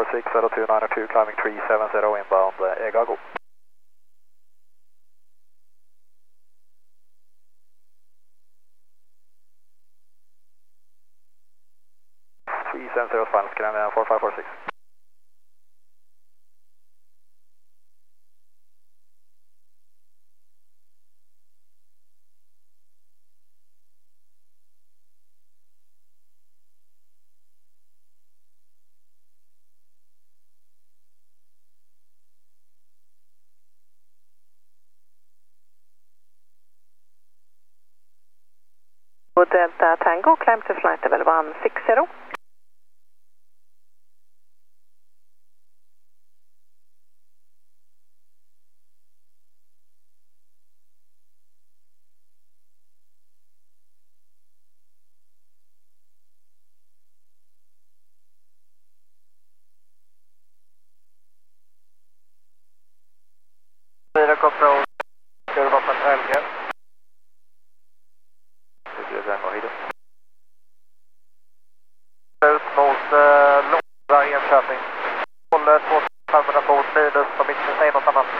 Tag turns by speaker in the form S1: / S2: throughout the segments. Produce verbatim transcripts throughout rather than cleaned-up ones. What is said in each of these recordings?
S1: six zero two nine two, climbing three seven zero inbound, uh, Egago. three seven zero final scan, uh, four five four six.
S2: Delta Tango, climb to flight level one six zero.
S1: Fyra control, kurva på Helge. Det är den och hit. Ut mot eh, Långa Enköping. Håller två femhundra fot minus, om inte säger något annat.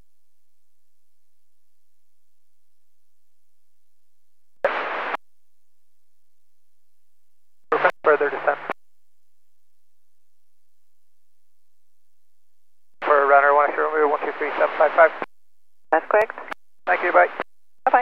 S1: Further descent. For runner one zero, move one two three seven five five.
S2: That's correct.
S1: Thank you, bye.
S2: Bye-bye.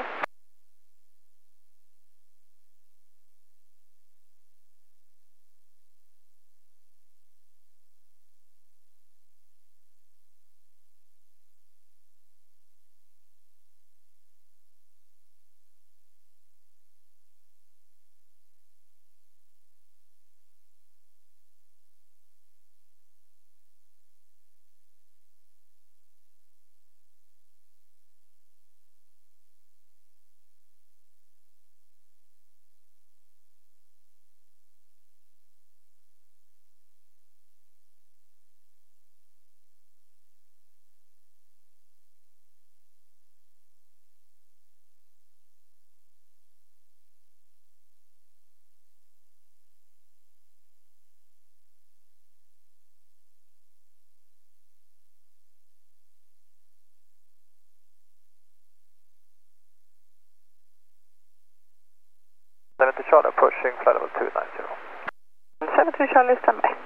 S1: seventy Charlie pushing flight level two nine zero.
S2: seventy Charlie, stand by.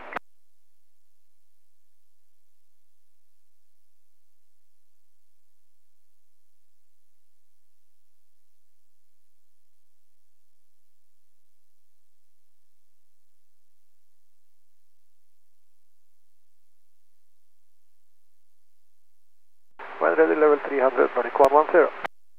S1: When ready, level three hundred, Nordic one one zero.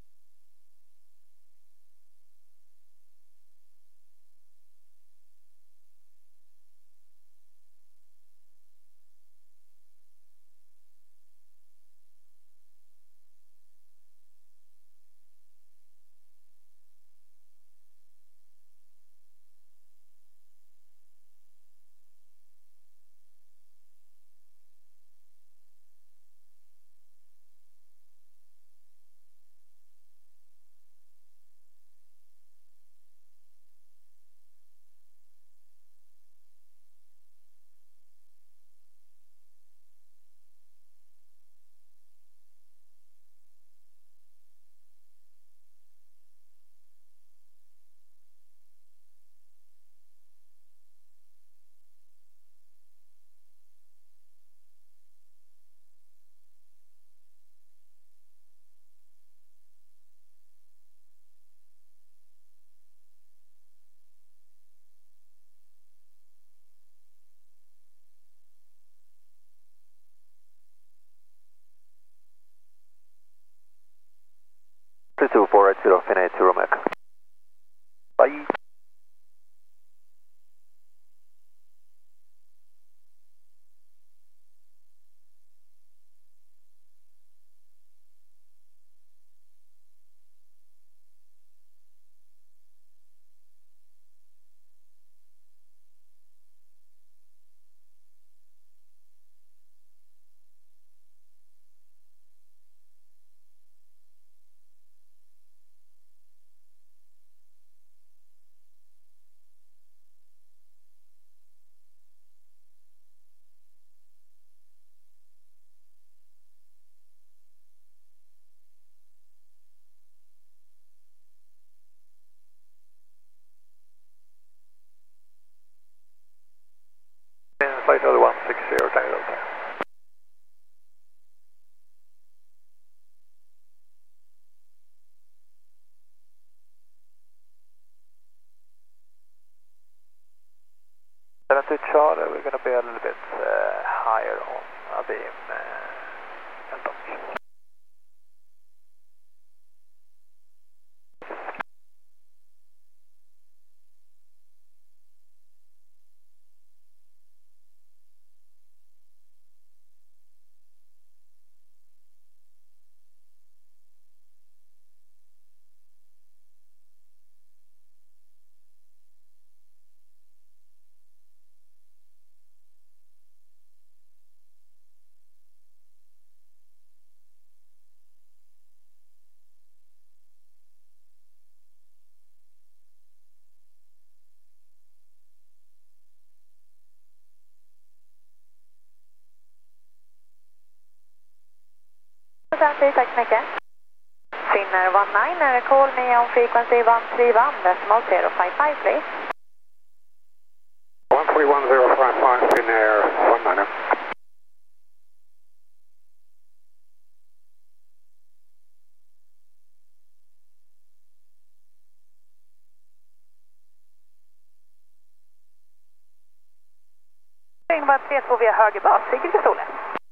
S1: two four eight zero, Fin eight zero, Mech. Bye. Tango one six zero, Tango Delta. seven two Charlie, we're going to be a little bit uh, higher on a beam uh, and dock.
S2: Tack så mycket. Finnair one nine, call me on frequency one three one, decimal zero five five, please.
S3: one three one zero five five, Finnair one nine.
S2: Innebär tre två via höger bas, Sigrid Solen.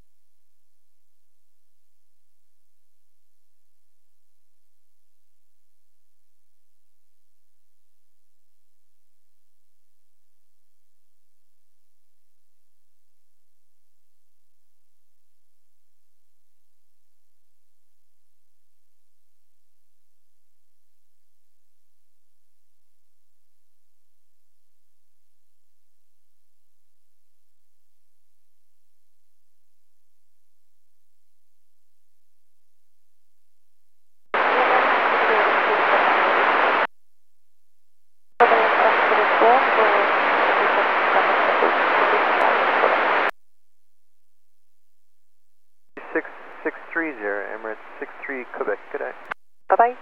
S1: six six three zero, Emirates six three Quebec, good day.
S2: Bye-bye.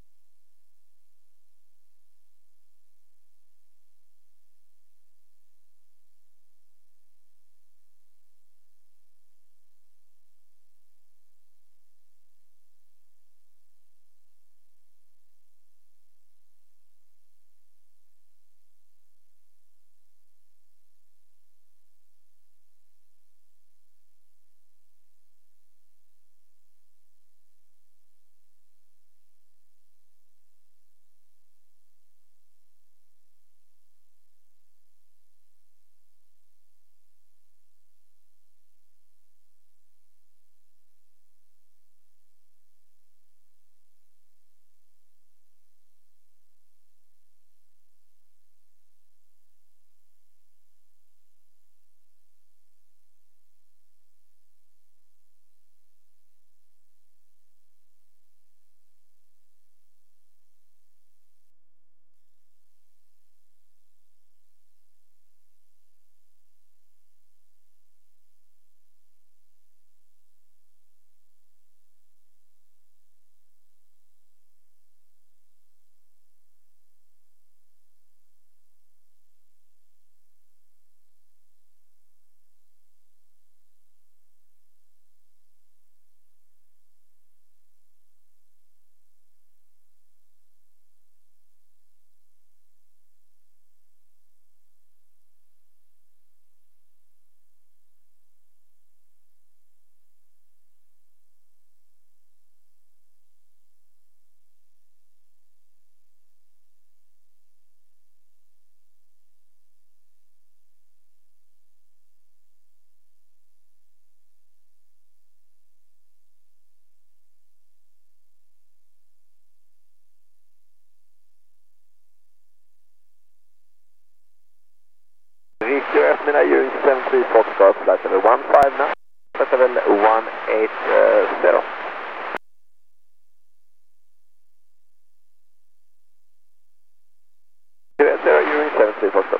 S4: Victor, mina Ewing seven three Foxtrot, flight level one five now, flight level one eight zero. Zero Ewing seven three Foxtrot.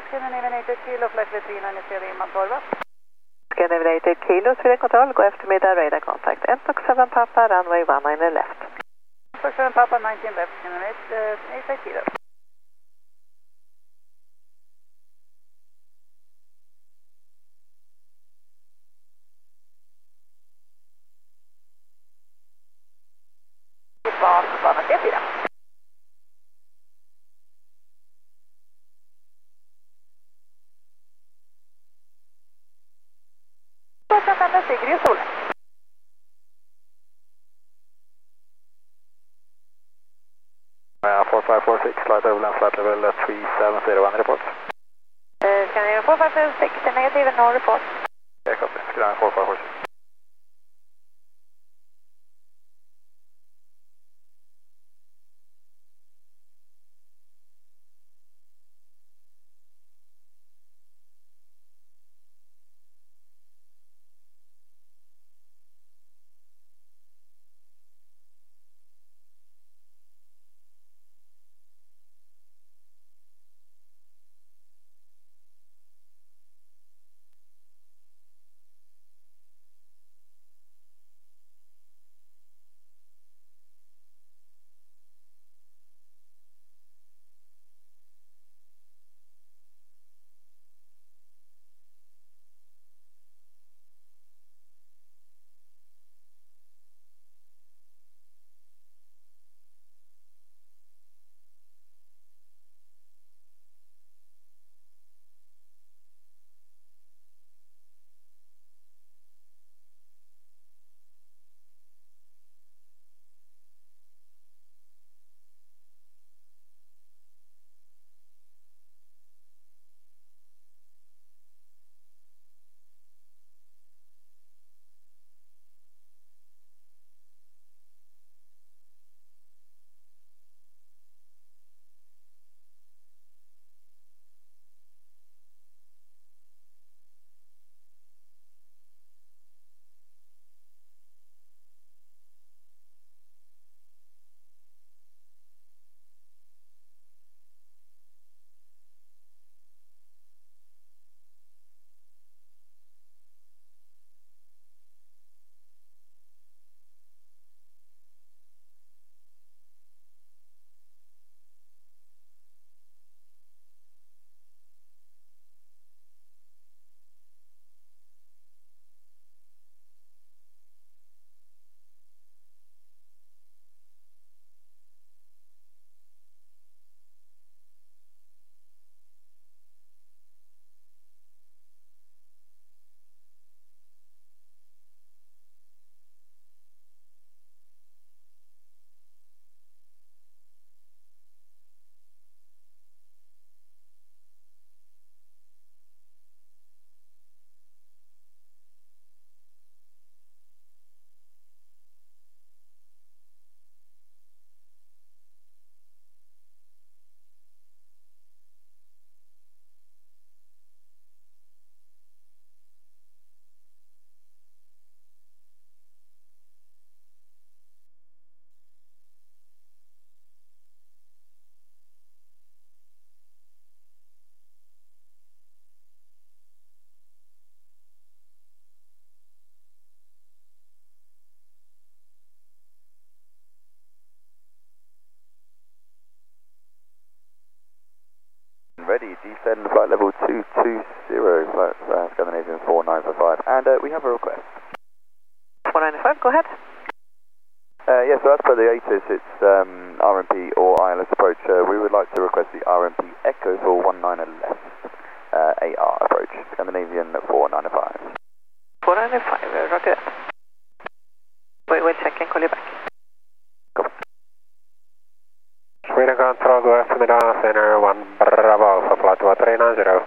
S5: Scandinavian eighty kilo, flight three nine zero, inbound Torva.
S2: Scandinavian eighty kilo, Sweden Control, go eftermiddag, radar contact. one two seven Papa, runway one nine left.
S5: one two seven Papa, nineteen left, Scandinavian eighty kilo.
S2: Bas, bana T fyra. tvåhundrafemtio Sigrid Solen.
S4: Uh, four five four six, flight overland, flight level three seven zero one, report.
S2: Uh, Scandinavian four five seven six, negative, no report.
S4: Yeah, copy. Scandinavian four five four six. Ready, descend flight level two two zero, flight uh, Scandinavian four nine five, and uh, we have a request.
S2: four nine five, go ahead.
S4: Uh, yes, so as per the A T I S, it's um, R M P or I L S approach. Uh, we would like to request the R M P Echo for one nine left, uh, A R approach, Scandinavian four nine five.
S2: four nine five, roger that. We will check and call you back.
S3: Sweden Control, go eftermiddag, center one Bravo Alpha, flight one three nine zero.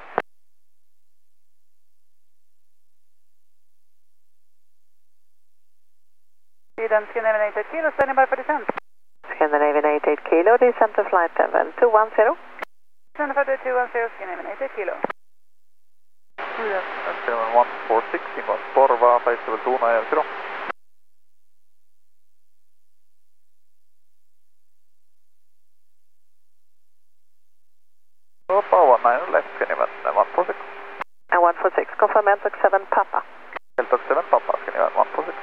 S5: Sweden, Scandinavian eighty-eight kilo, standing by for descent.
S2: Scandinavian eighty-eight kilo, descent to flight level two one zero.
S5: Descent for two one zero, Scandinavian eighty-eight kilo.
S1: Sweden, seven one four six, inbound Torva, flight level two nine zero. Papa one nine left, Scandinavian. four six.
S2: And one four six, confirm Eltox seven Papa.
S1: Eltox seven Papa, ska ni göra one four six.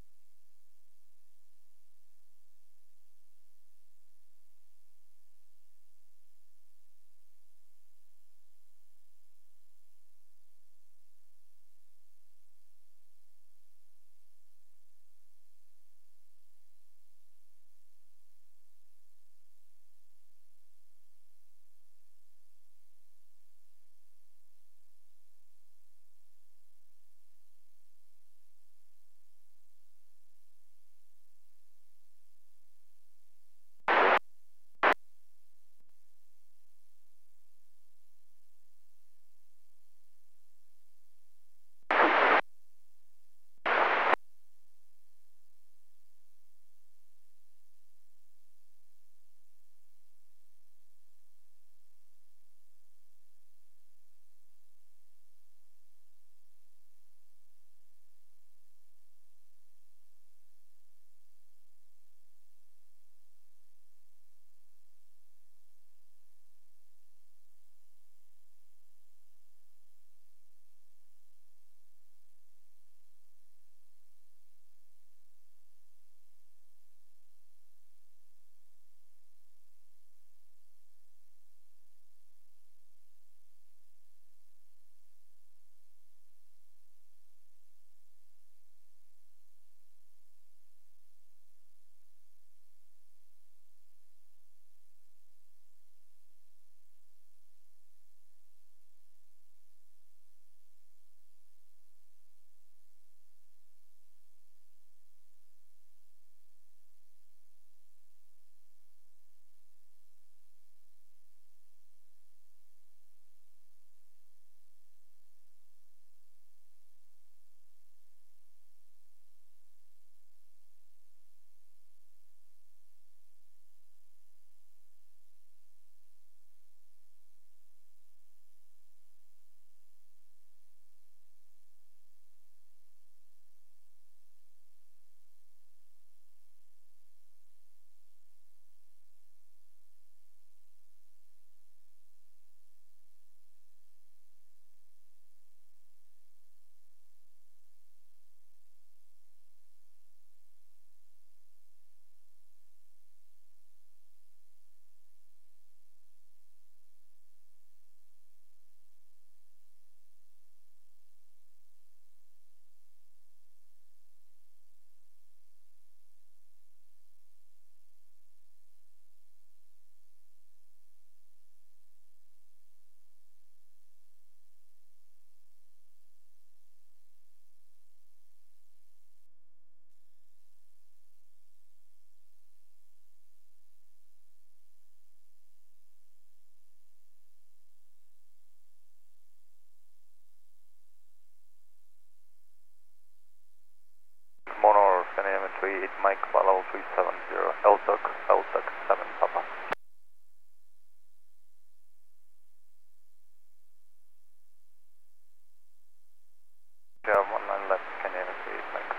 S1: Monor, Scandinavian three eight Mike, level three seven zero, Eltox, Eltox seven Papa. Yeah, one nine left, Scandinavian three eight Mike.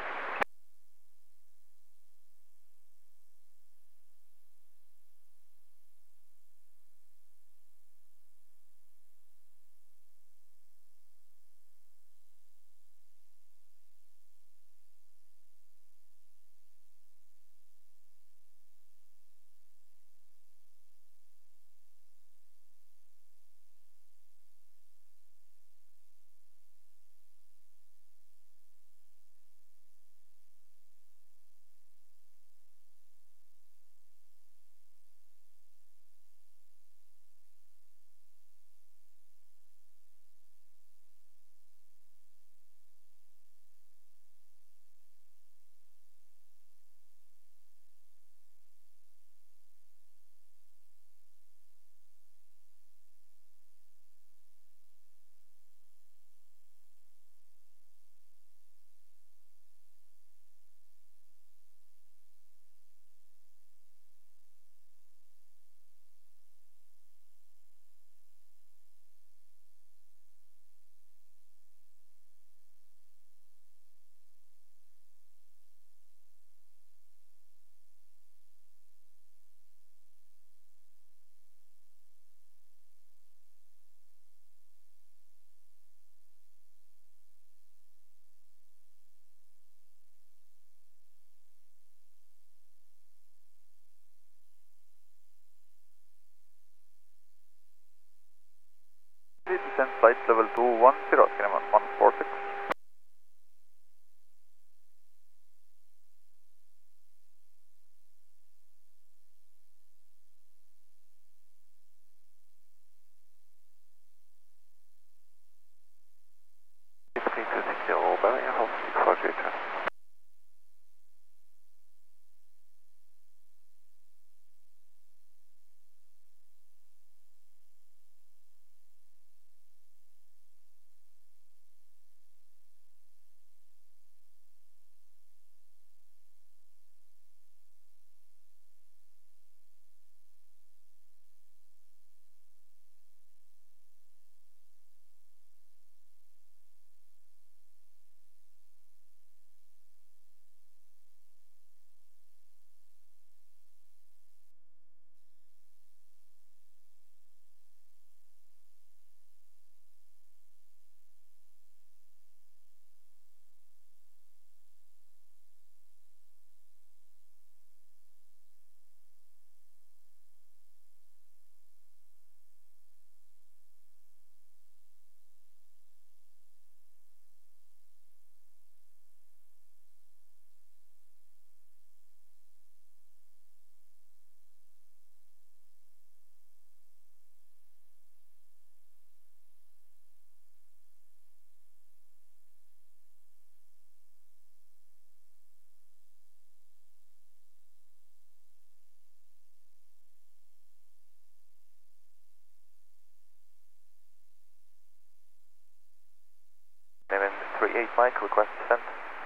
S4: Mike, request descent.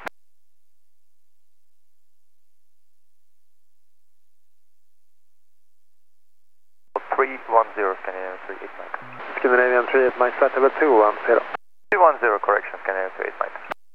S4: three one zero, Scandinavian three eight Mike.
S3: Scandinavian three eight Mike, flight level two one zero.
S4: two one zero, correction, Scandinavian three eight Mike.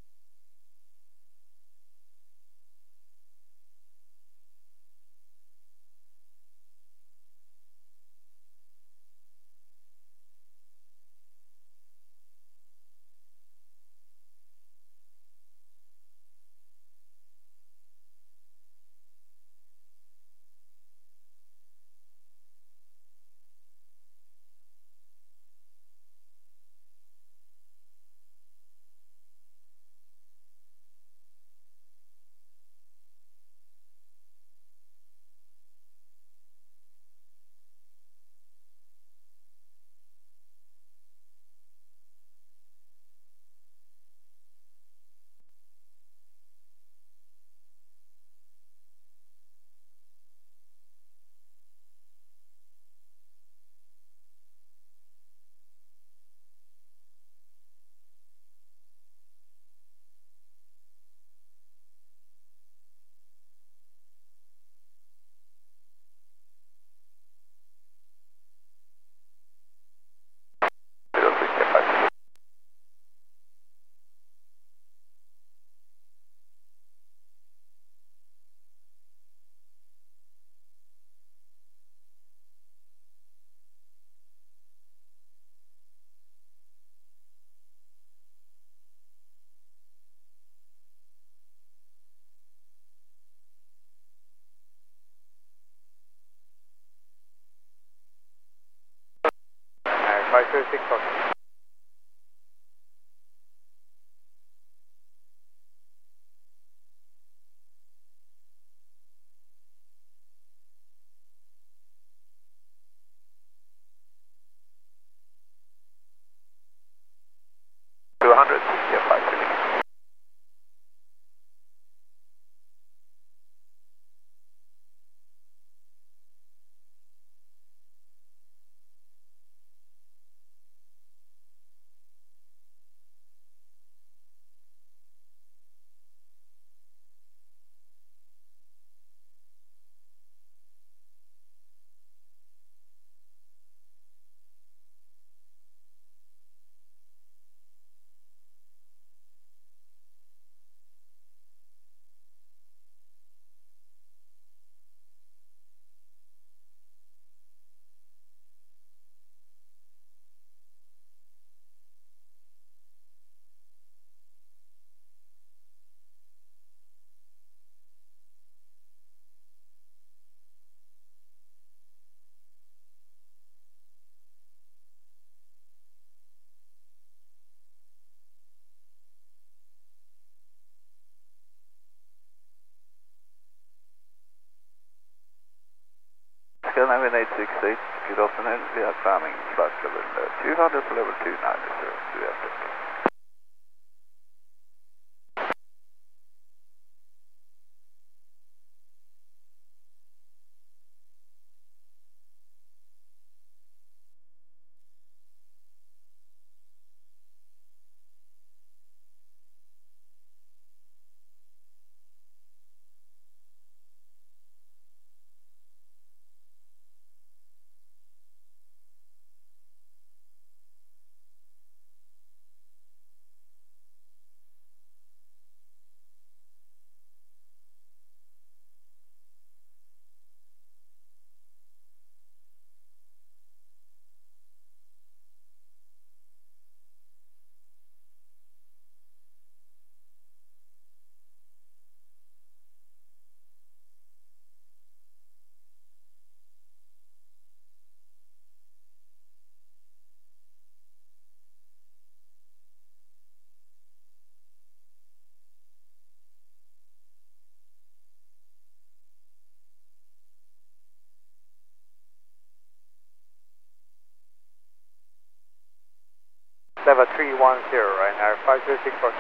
S3: five two six four.
S4: two hundred, yeah, five two six. Scandinavian eight six eight, good afternoon. We are climbing flight level uh, two hundred for level two nine zero. Do we have to?
S3: Level three one zero, right now, five two six four.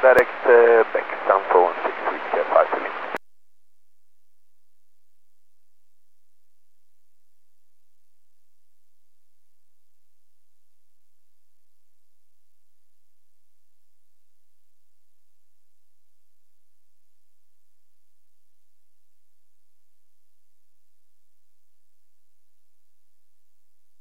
S3: direct uh, back, stand for one six, we get five to me.